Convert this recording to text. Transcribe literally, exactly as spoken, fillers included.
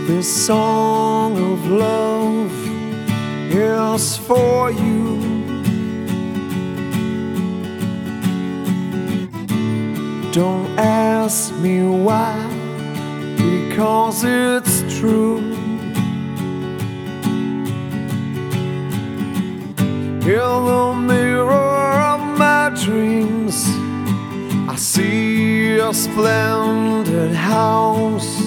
This song of love is for you. Don't ask me why, because it's true. In the mirror of my dreams, I see a splendid house.